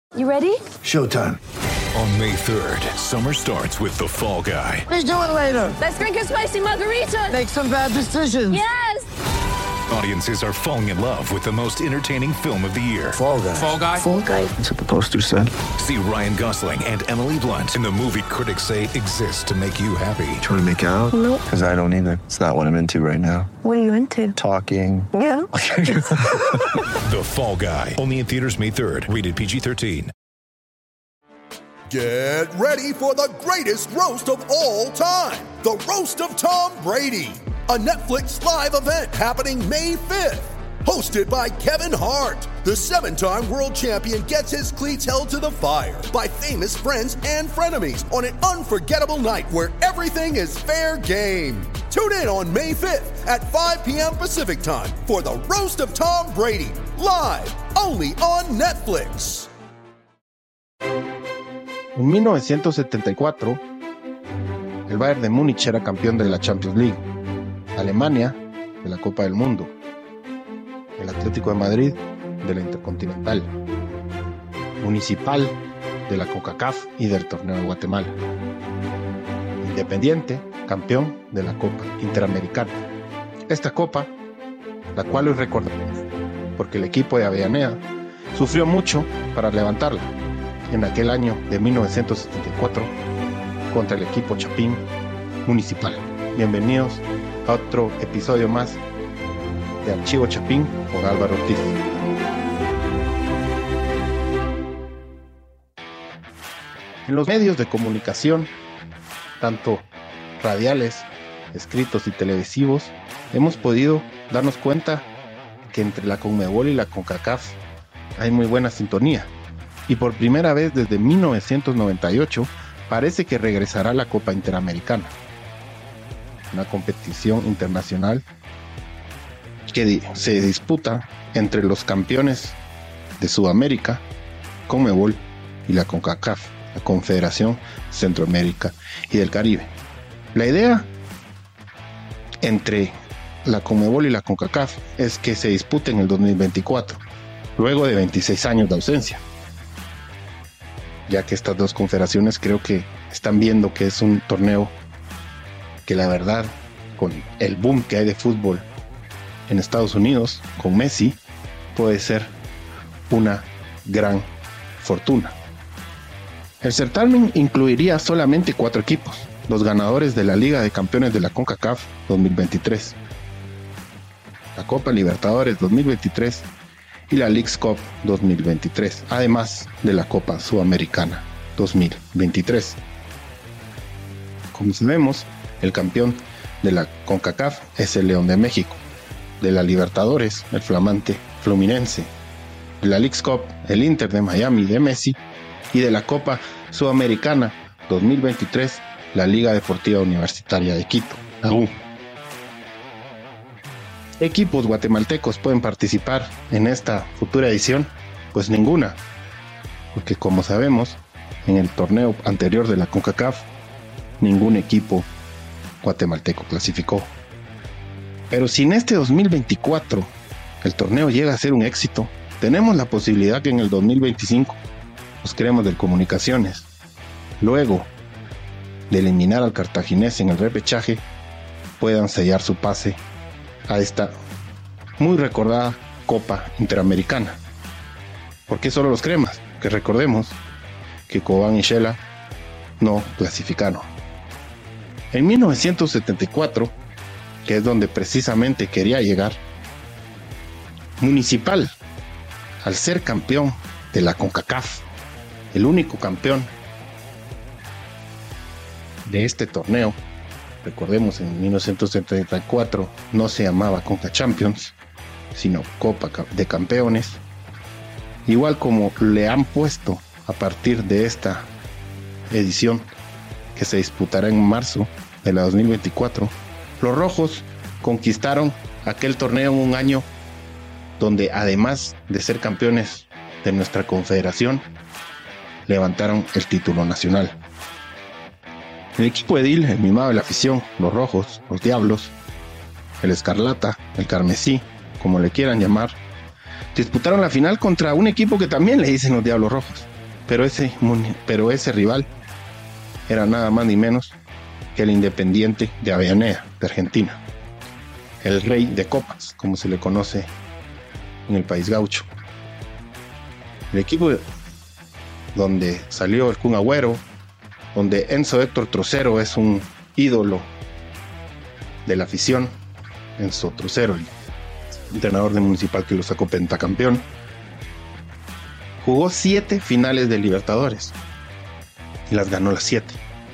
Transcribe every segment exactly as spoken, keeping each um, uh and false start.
You ready? Showtime. On May third, summer starts with The Fall Guy. Let's do it later. Let's drink a spicy margarita. Make some bad decisions. Yes! Audiences are falling in love with the most entertaining film of the year. Fall Guy. Fall Guy? Fall Guy. That's what the poster said. See Ryan Gosling and Emily Blunt in the movie critics say exists to make you happy. Trying to make it out? Nope. Because I don't either. It's not what I'm into right now. What are you into? Talking. Yeah. The Fall Guy. Only in theaters May third. Rated P G thirteen. Get ready for the greatest roast of all time. The Roast of Tom Brady. A Netflix live event happening May fifth. Hosted by Kevin Hart. The seven-time world champion gets his cleats held to the fire by famous friends and frenemies on an unforgettable night where everything is fair game. Tune in on May fifth at five p.m. Pacific time for the Roast of Tom Brady. Live only on Netflix. En mil novecientos setenta y cuatro, el Bayern de Múnich era campeón de la Champions League, Alemania de la Copa del Mundo, el Atlético de Madrid de la Intercontinental, Municipal de la CONCACAF y del Torneo de Guatemala, Independiente campeón de la Copa Interamericana. Esta copa, la cual hoy recordamos, porque el equipo de Avellaneda sufrió mucho para levantarla en aquel año de mil novecientos setenta y cuatro contra el equipo Chapín Municipal. Bienvenidos a otro episodio más de Archivo Chapín con Álvaro Ortiz. En los medios de comunicación, tanto radiales, escritos y televisivos, hemos podido darnos cuenta que entre la Conmebol y la CONCACAF hay muy buena sintonía. Y por primera vez desde mil novecientos noventa y ocho parece que regresará la Copa Interamericana, una competición internacional que se disputa entre los campeones de Sudamérica, Conmebol, y la CONCACAF, la Confederación Centroamérica y del Caribe. La idea entre la Conmebol y la CONCACAF es que se dispute en el dos mil veinticuatro, luego de veintiséis años de ausencia, ya que estas dos confederaciones creo que están viendo que es un torneo que la verdad, con el boom que hay de fútbol en Estados Unidos, con Messi, puede ser una gran fortuna. El certamen incluiría solamente cuatro equipos, los ganadores de la Liga de Campeones de la CONCACAF dos mil veintitrés, la Copa Libertadores dos mil veintitrés y la Leagues Cup dos mil veintitrés, además de la Copa Sudamericana dos mil veintitrés. Como sabemos, el campeón de la CONCACAF es el León de México, de la Libertadores, el flamante Fluminense, de la Leagues Cup, el Inter de Miami de Messi, y de la Copa Sudamericana dos mil veintitrés, la Liga Deportiva Universitaria de Quito, la U. ¿Equipos guatemaltecos pueden participar en esta futura edición? Pues ninguna, porque como sabemos, en el torneo anterior de la CONCACAF, ningún equipo guatemalteco clasificó. Pero si en este dos mil veinticuatro el torneo llega a ser un éxito, tenemos la posibilidad que en el dos mil veinticinco los Cremas del Comunicaciones, luego de eliminar al Cartaginés en el repechaje, puedan sellar su pase a esta muy recordada Copa Interamericana. ¿Por qué solo los Cremas? Que recordemos que Cobán y Shela no clasificaron. En mil novecientos setenta y cuatro, que es donde precisamente quería llegar, Municipal, al ser campeón de la CONCACAF, el único campeón de este torneo, recordemos, en mil novecientos setenta y cuatro no se llamaba Conca Champions, sino Copa de Campeones, igual como le han puesto a partir de esta edición que se disputará en marzo de la dos mil veinticuatro. Los rojos conquistaron aquel torneo en un año donde, además de ser campeones de nuestra confederación, levantaron el título nacional. El equipo edil, el mimado de la afición, los rojos, los diablos, el escarlata, el carmesí, como le quieran llamar, disputaron la final contra un equipo que también le dicen los Diablos Rojos, pero ese, pero ese rival era nada más ni menos que el Independiente de Avellaneda, de Argentina, el rey de copas, como se le conoce en el país gaucho. El equipo donde salió el Kun Agüero, donde Enzo Héctor Trocero es un ídolo de la afición. Enzo Trocero, el entrenador de Municipal que lo sacó pentacampeón, jugó siete finales de Libertadores y las ganó las siete.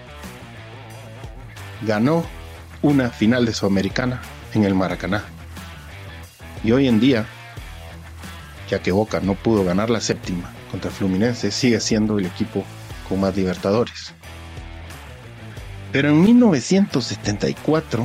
Ganó una final de Sudamericana en el Maracaná. Y hoy en día, ya que Boca no pudo ganar la séptima contra Fluminense, sigue siendo el equipo con más Libertadores. Pero en mil novecientos setenta y cuatro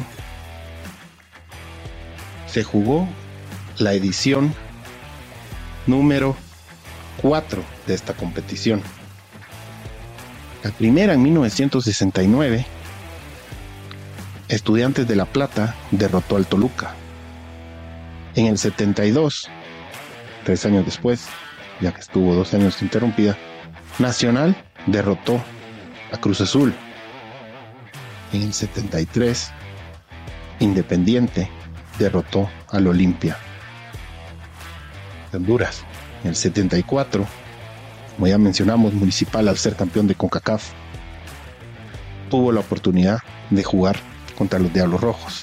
se jugó la edición número cuatro de esta competición. La primera en mil novecientos sesenta y nueve, Estudiantes de La Plata derrotó al Toluca. En el setenta y dos, tres años después, ya que estuvo dos años interrumpida, Nacional derrotó a Cruz Azul. En el setenta y tres, Independiente derrotó al Olimpia de Honduras. En el setenta y cuatro, como ya mencionamos, Municipal, al ser campeón de CONCACAF, tuvo la oportunidad de jugar contra los Diablos Rojos.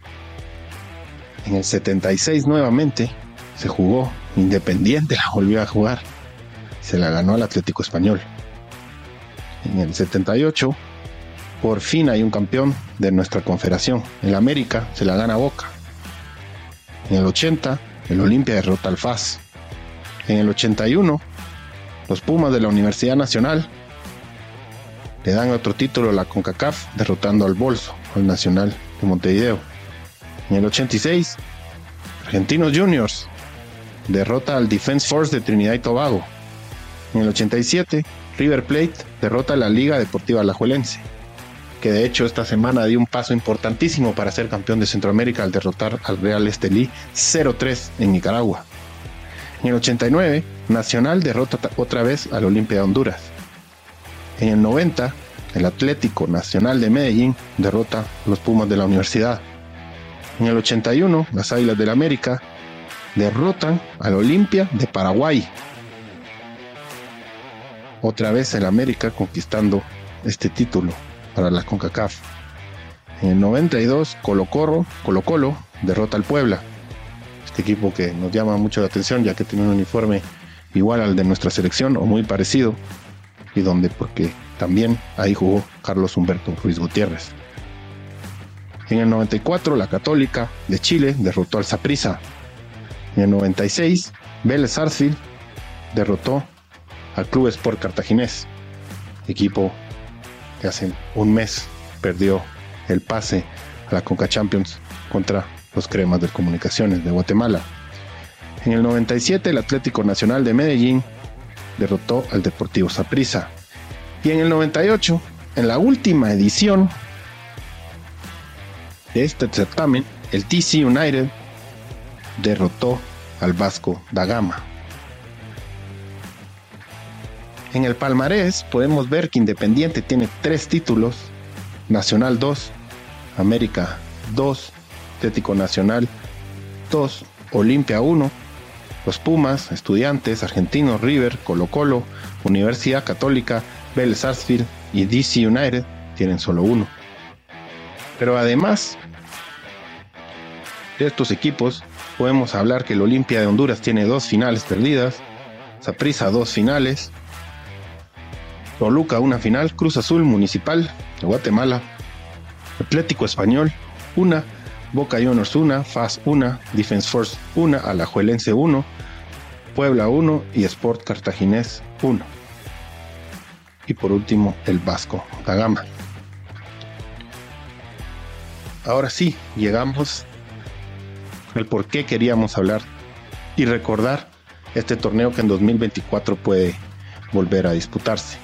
En el setenta y seis nuevamente se jugó, Independiente la volvió a jugar, se la ganó al Atlético Español. En el setenta y ocho, por fin hay un campeón de nuestra confederación, el América se la gana a Boca. En el ochenta, el Olimpia derrota al F A S. En el ochenta y uno, los Pumas de la Universidad Nacional le dan otro título a la CONCACAF, derrotando al Bolso, al Nacional de Montevideo. En el ochenta y seis, Argentinos Juniors derrota al Defense Force de Trinidad y Tobago. En el ochenta y siete, River Plate derrota a la Liga Deportiva Alajuelense, que de hecho esta semana dio un paso importantísimo para ser campeón de Centroamérica al derrotar al Real Estelí cero tres en Nicaragua. En el ochenta y nueve, Nacional derrota otra vez al Olimpia de Honduras. En el noventa, el Atlético Nacional de Medellín derrota a los Pumas de la Universidad. En el ochenta y uno, las Águilas del América derrotan al Olimpia de Paraguay. Otra vez el América conquistando este título para la CONCACAF. En el noventa y dos, Colo Colo, Colo Colo derrota al Puebla. Este equipo que nos llama mucho la atención, ya que tiene un uniforme igual al de nuestra selección o muy parecido, y donde porque también ahí jugó Carlos Humberto Ruiz Gutiérrez. En el noventa y cuatro, la Católica de Chile derrotó al Saprissa. En el noventa y seis, Vélez Sarsfield derrotó al Club Sport Cartaginés, equipo que hace un mes perdió el pase a la Conca Champions contra los Cremas de Comunicaciones de Guatemala. En el noventa y siete, el Atlético Nacional de Medellín derrotó al Deportivo Saprissa. Y en el noventa y ocho, en la última edición de este certamen, el D C United derrotó al Vasco da Gama. En el palmarés podemos ver que Independiente tiene tres títulos, Nacional dos, América dos, Atlético Nacional dos, Olimpia uno, los Pumas, Estudiantes, Argentinos, River, Colo Colo, Universidad Católica, Vélez Sarsfield y D C United tienen solo uno. Pero además de estos equipos, podemos hablar que el Olimpia de Honduras tiene dos finales perdidas, Saprissa dos finales, Toluca una final, Cruz Azul Municipal de Guatemala, Atlético Español una, Boca Juniors una, F A S una, Defense Force una, Alajuelense uno, Puebla uno y Sport Cartaginés uno. Y por último, el Vasco da Gama. Ahora sí, llegamos al por qué queríamos hablar y recordar este torneo que en dos mil veinticuatro puede volver a disputarse.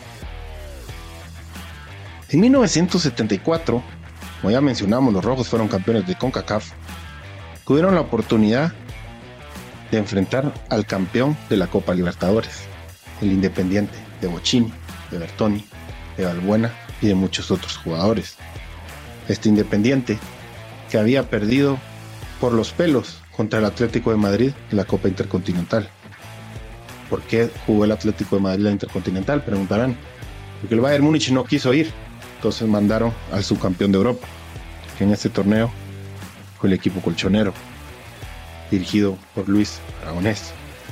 En mil novecientos setenta y cuatro, como ya mencionamos, los Rojos fueron campeones de CONCACAF. Tuvieron la oportunidad de enfrentar al campeón de la Copa Libertadores, el Independiente de Bocini, de Bertoni, de Balbuena y de muchos otros jugadores. Este Independiente que había perdido por los pelos contra el Atlético de Madrid en la Copa Intercontinental. ¿Por qué jugó el Atlético de Madrid la Intercontinental? Preguntarán. Porque el Bayern Múnich no quiso ir, entonces mandaron al subcampeón de Europa, que en este torneo fue el equipo colchonero, dirigido por Luis Aragonés.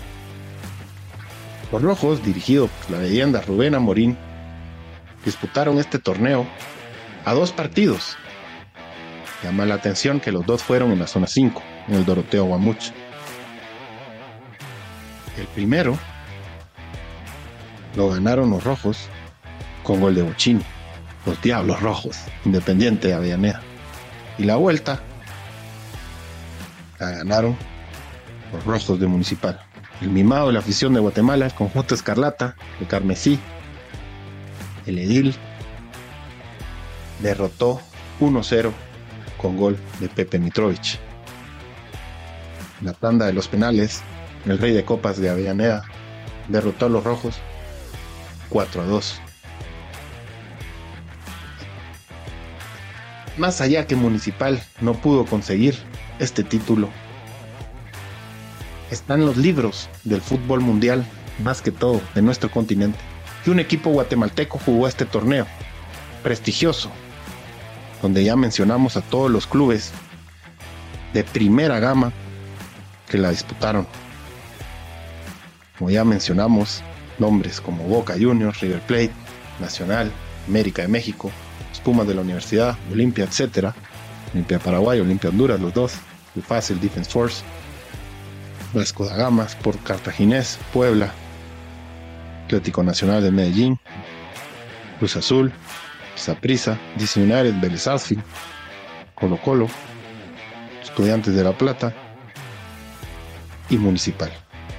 Los rojos, dirigido por la leyenda Rubén Amorín, disputaron este torneo a dos partidos. Llama la atención que los dos fueron en la zona cinco, en el Doroteo Guamuch. El primero lo ganaron los rojos con gol de Bocini, los Diablos Rojos, Independiente de Avellaneda. Y la vuelta la ganaron los rojos de Municipal. El mimado de la afición de Guatemala, el conjunto Escarlata, el Carmesí, el Edil, derrotó uno cero con gol de Pepe Mitrovic. En la tanda de los penales, el Rey de Copas de Avellaneda derrotó a los rojos cuatro a dos. Más allá que Municipal no pudo conseguir este título, están los libros del fútbol mundial, más que todo de nuestro continente, que un equipo guatemalteco jugó este torneo prestigioso, donde ya mencionamos a todos los clubes de primera gama que la disputaron. Como ya mencionamos, nombres como Boca Juniors, River Plate, Nacional, América de México, los Pumas de la Universidad, Olimpia, etcétera. Olimpia Paraguay, Olimpia Honduras, los dos, el F A S, el Defense Force, Vasco da Gama, Sport Cartaginés, Puebla, Atlético Nacional de Medellín, Cruz Azul, Saprissa, D C United, Vélez Sarsfield, Colo Colo, Estudiantes de La Plata y Municipal.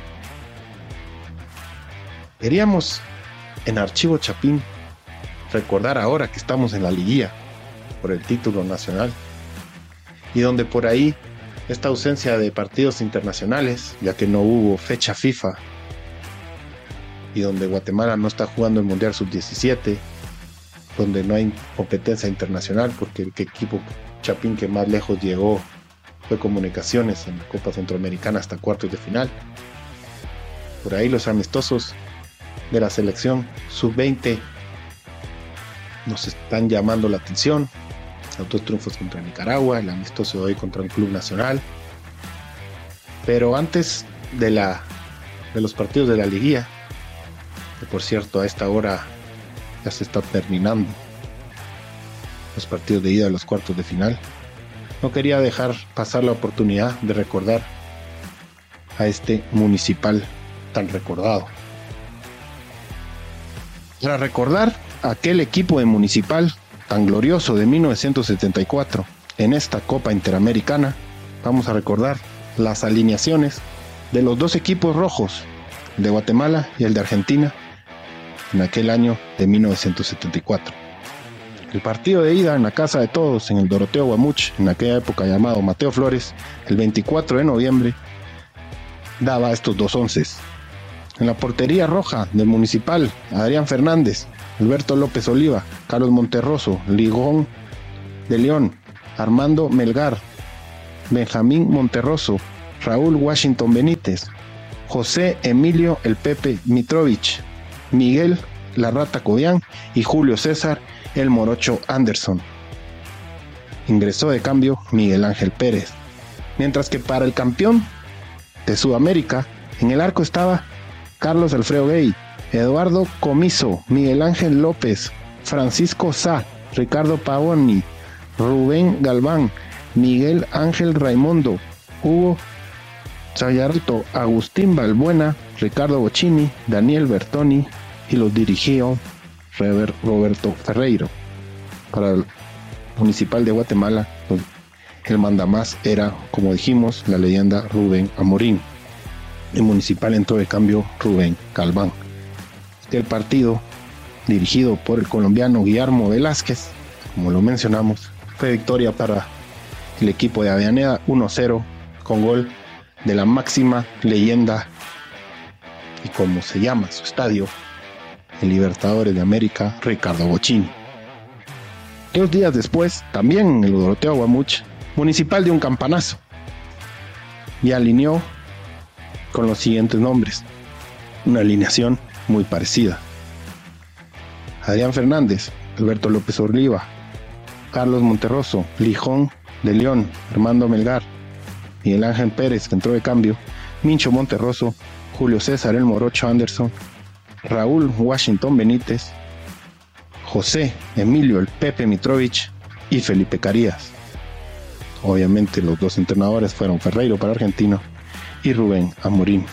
Queríamos en Archivo Chapín recordar ahora que estamos en la liguilla por el título nacional y donde por ahí esta ausencia de partidos internacionales, ya que no hubo fecha FIFA y donde Guatemala no está jugando el Mundial sub diecisiete, donde no hay competencia internacional porque el equipo Chapín que más lejos llegó fue Comunicaciones en la Copa Centroamericana hasta cuartos de final. Por ahí los amistosos de la selección sub veinte nos están llamando la atención. Los dos triunfos contra Nicaragua, el amistoso de hoy contra un club nacional. Pero antes de, la, de los partidos de la liguilla, que por cierto a esta hora ya se está terminando los partidos de ida a los cuartos de final, no quería dejar pasar la oportunidad de recordar a este Municipal tan recordado. Para recordar a aquel equipo de Municipal tan glorioso de mil novecientos setenta y cuatro en esta Copa Interamericana, vamos a recordar las alineaciones de los dos equipos rojos, el de Guatemala y el de Argentina, en aquel año de mil novecientos setenta y cuatro. El partido de ida en la casa de todos, en el Doroteo Guamuch, en aquella época llamado Mateo Flores, el veinticuatro de noviembre, daba estos dos onces. En la portería roja del Municipal, Adrián Fernández, Alberto López Oliva, Carlos Monterroso, Ligón de León, Armando Melgar, Benjamín Monterroso, Raúl Washington Benítez, José Emilio El Pepe Mitrovic, Miguel La Rata Codián y Julio César El Morocho Anderson. Ingresó de cambio Miguel Ángel Pérez. Mientras que para el campeón de Sudamérica, en el arco estaba Carlos Alfredo Gay, Eduardo Comiso, Miguel Ángel López, Francisco Sá, Ricardo Pavoni, Rubén Galván, Miguel Ángel Raimundo, Hugo Sayarto, Agustín Balbuena, Ricardo Bocini, Daniel Bertoni y los dirigió Roberto Ferreiro. Para el Municipal de Guatemala, el mandamás era, como dijimos, la leyenda Rubén Amorín. El Municipal entró de cambio Rubén Galván. El partido, dirigido por el colombiano Guillermo Velázquez, como lo mencionamos, fue victoria para el equipo de Avellaneda uno cero con gol de la máxima leyenda y como se llama su estadio, el Libertadores de América Ricardo Bochini. Dos días después, también en el Doroteo Guamuch, Municipal dio un campanazo y alineó con los siguientes nombres, una alineación muy parecida: Adrián Fernández, Alberto López Oliva, Carlos Monterroso, Lijón de León, Armando Melgar, Miguel Ángel Pérez, que entró de cambio, Mincho Monterroso, Julio César El Morocho Anderson, Raúl Washington Benítez, José Emilio El Pepe Mitrovich y Felipe Carías. Obviamente los dos entrenadores fueron Ferreiro para Argentino y Rubén Amorín.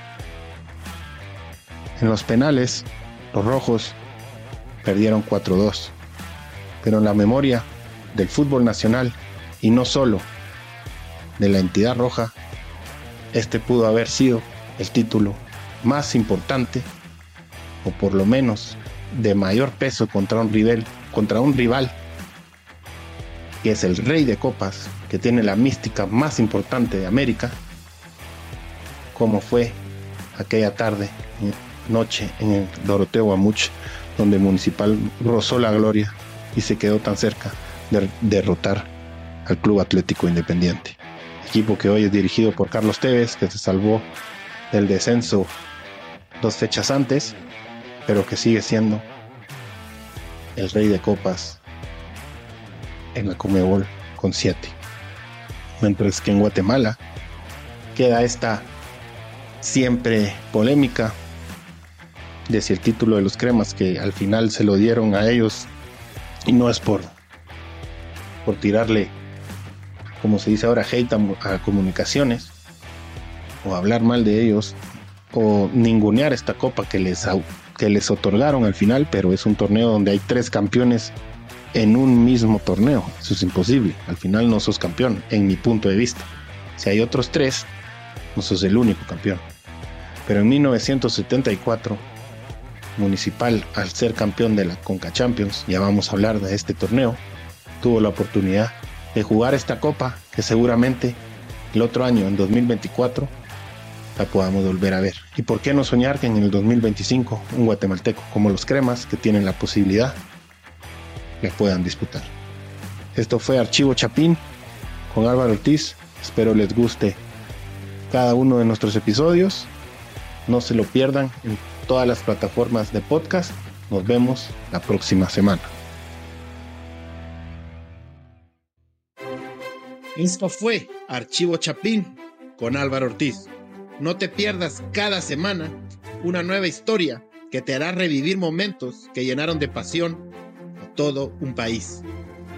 En los penales, los rojos perdieron cuatro dos, pero en la memoria del fútbol nacional, y no solo de la entidad roja, este pudo haber sido el título más importante, o por lo menos de mayor peso, contra un rival, contra un rival que es el Rey de Copas, que tiene la mística más importante de América, como fue aquella tarde, noche en el Doroteo Guamuch, donde Municipal rozó la gloria y se quedó tan cerca de derrotar al Club Atlético Independiente, equipo que hoy es dirigido por Carlos Tevez, que se salvó del descenso dos fechas antes, pero que sigue siendo el Rey de Copas en la Conmebol con siete. Mientras que en Guatemala queda esta siempre polémica de si el título de los cremas, que al final se lo dieron a ellos, y no es por por tirarle, como se dice ahora, hate a, a comunicaciones, o hablar mal de ellos, o ningunear esta copa que les, que les otorgaron al final, pero es un torneo donde hay tres campeones en un mismo torneo. Eso es imposible. Al final no sos campeón, en mi punto de vista. Si hay otros tres, no sos el único campeón. Pero en mil novecientos setenta y cuatro, Municipal, al ser campeón de la Conca Champions, ya vamos a hablar de este torneo, tuvo la oportunidad de jugar esta copa, que seguramente el otro año, en dos mil veinticuatro, la podamos volver a ver. Y por qué no soñar que en el dos mil veinticinco un guatemalteco como los cremas, que tienen la posibilidad, la puedan disputar. Esto fue Archivo Chapín con Álvaro Ortiz. Espero les guste cada uno de nuestros episodios. No se lo pierdan en todas las plataformas de podcast. Nos vemos la próxima semana. Esto fue Archivo Chapín con Álvaro Ortiz. No te pierdas cada semana una nueva historia que te hará revivir momentos que llenaron de pasión a todo un país.